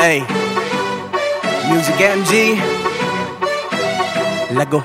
Hey, Music MG, लगो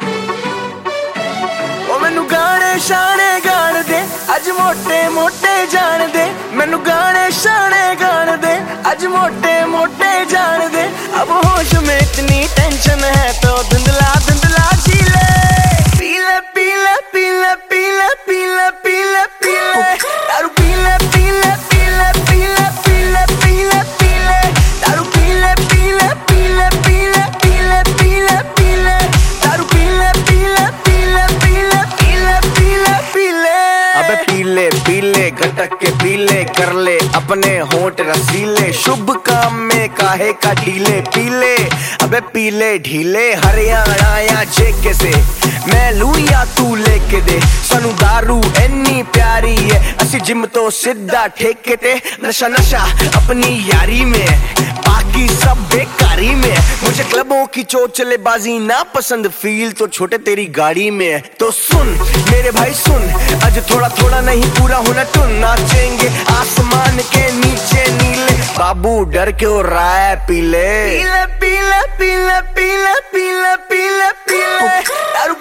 मैनू गाने शाने गान दे अज मोटे मोटे जान दे मैनू गाने शाने गान दे अज मोटे मोटे जान दे अब होश में इतनी टेंशन है तो धुंधला धुंधला जी ले पीले पीले पीले पीले पीले पीले पीले दारू पीले पीले पीले पीले पीले पीले पीले दारू पीले पीले पीले पीले पीले पीले पीले दारू पीले पीले पीले पीले पीले पीले पीले अबे पीले पीले गटक के पीले कर ले अपने होंठ रसीले शुभ काम में काहे का ढीले पीले अबे पीले ढीले हरियाणा या जेके से मैं लू या तू लेके दे सानू दारू इन्नी प्यारी है असी जिम तो सीधा ठेके ते नशा नशा अपनी यारी में बाकी सब बेकारी में मुझे क्लबों की चोचलेबाजी ना पसंद फील तो छोटे तेरी गाड़ी में तो सुन मेरे भाई सुन आज थोड़ा थोड़ा नहीं पूरा होना टुन नाचेंगे आसमान के नीचे नीले बाबू डर क्यों रहा है पीले पीले पीले पीले पीले पीले पीले पीले